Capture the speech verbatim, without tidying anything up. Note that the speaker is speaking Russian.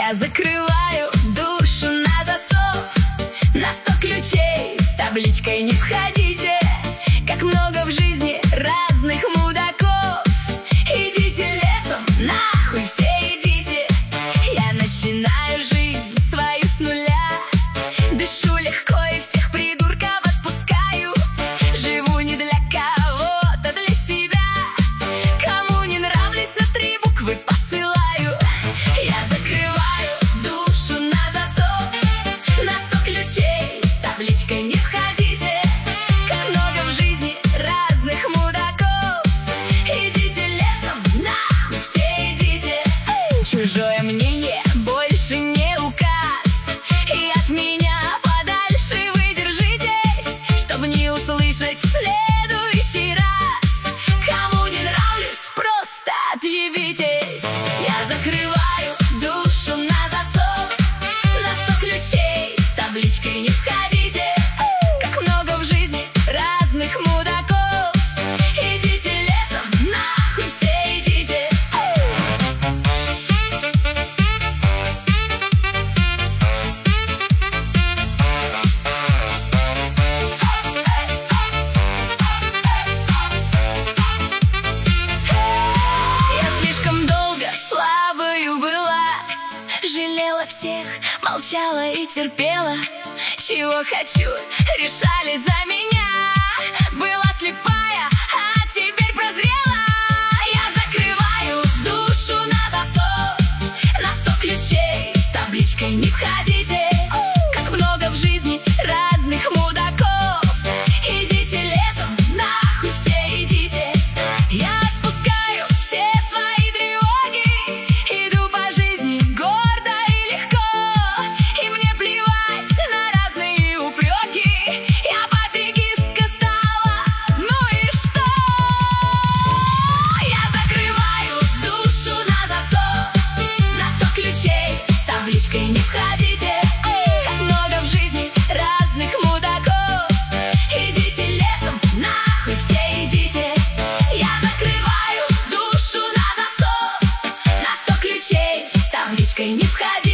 Я закрываю душу на засов, на сто ключей с табличкой «Не входите». Как много в жизни разных мудаков. Идите лесом, нахуй все идите. Я начинаю жизнь свою с нуля. Дышу легко и всех придурков отпускаю. Живу не для кого-то, для себя. Кому не нравлюсь, на три буквы посылаю. Я закрываю душу на засов, на сто ключей с табличкой «Не входите». Как много в жизни разных мудаков. Идите лесом, нахуй все идите. Чужое мнение больше не указ, и от меня подальше вы держитесь, чтобы не услышать в следующий раз. Кому не нравлюсь, просто отъебитесь. Я закрываю душу на засов, на сто ключей с табличкой «Не входите». Как много в жизни разных мудаков. Идите лесом, нахуй все идите. Я слишком долго слабою была, жалела всех, молчала и терпела. Чего хочу, решали за меня. Была слепая, а теперь прозрела. Я закрываю душу на засов, на сто ключей с табличкой «Не входите». Как много в жизни разных мудаков. Идите лесом, нахуй все идите. Я отпускаю все свои тревоги, иду по жизни гордо и легко. И мне плевать на разные упреки. Я пофигистка стала, ну и что? Я закрываю душу на засов, на сто ключей с табличкой «Не входите». Как много в жизни разных мудаков. Идите лесом, нахуй все идите. Я закрываю душу на засов, на сто ключей с табличкой «Не входите».